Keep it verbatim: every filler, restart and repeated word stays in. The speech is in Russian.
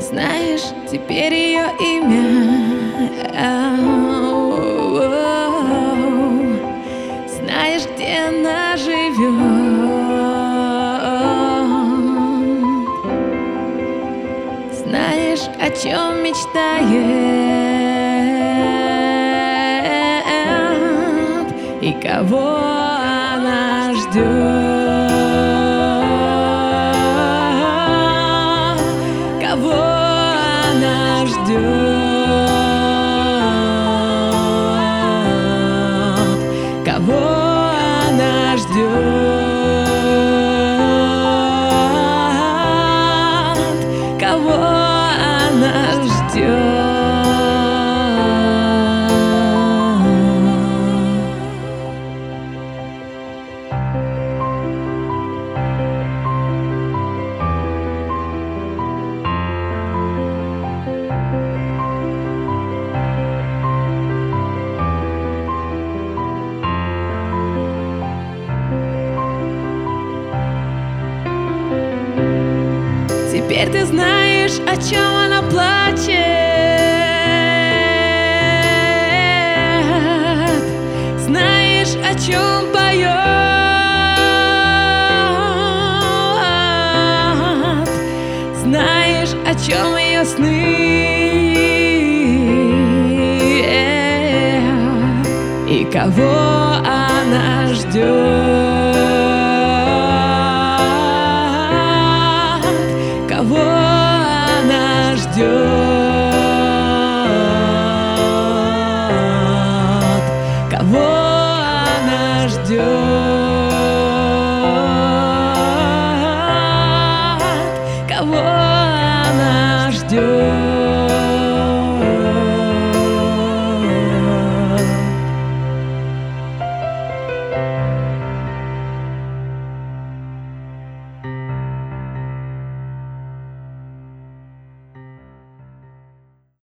Знаешь теперь ее имя, знаешь, где она живет, знаешь, о чем мечтает и кого она ждет. Кого она ждет, кого она ждет, кого она ждет. Теперь ты знаешь, о чем она плачет, знаешь, о чем поет, знаешь, о чем ее сны и кого она ждет. Кого она ждет, кого она ждет, кого